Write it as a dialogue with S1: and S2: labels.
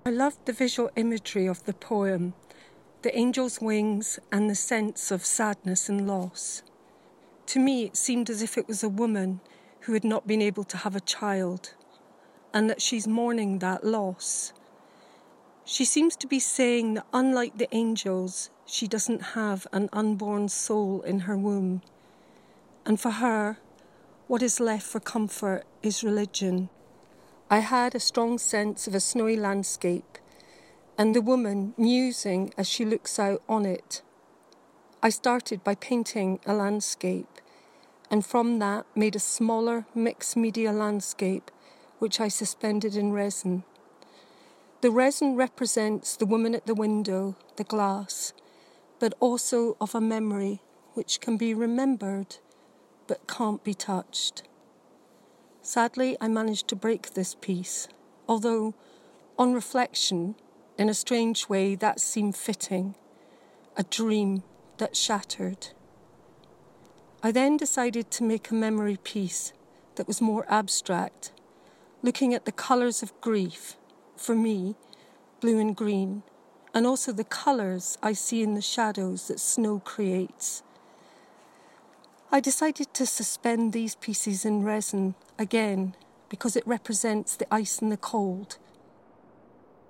S1: I loved the visual imagery of the poem, the angel's wings and the sense of sadness and loss. To me, it seemed as if it was a woman who had not been able to have a child, and that she's mourning that loss. She seems to be saying that unlike the angels, she doesn't have an unborn soul in her womb. And for her, what is left for comfort is religion. I had a strong sense of a snowy landscape and the woman musing as she looks out on it. I started by painting a landscape, and from that made a smaller mixed media landscape which I suspended in resin. The resin represents the woman at the window, the glass, but also of a memory which can be remembered but can't be touched. Sadly, I managed to break this piece, although, on reflection, in a strange way, that seemed fitting, a dream that shattered. I then decided to make a memory piece that was more abstract, looking at the colours of grief, for me, blue and green, and also the colours I see in the shadows that snow creates. I decided to suspend these pieces in resin again because it represents the ice and the cold,